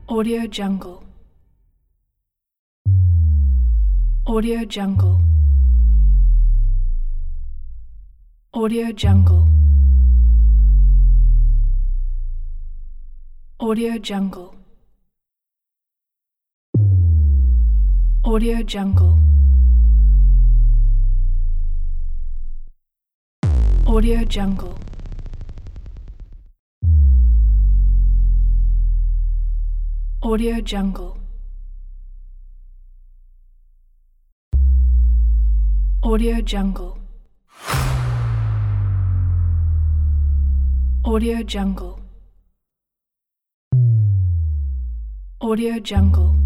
Audio Jungle. Audio Jungle. Audio Jungle. Audio Jungle. Audio Jungle. Audio Jungle. Audio Jungle. Audio Jungle. Audio Jungle. Audio Jungle.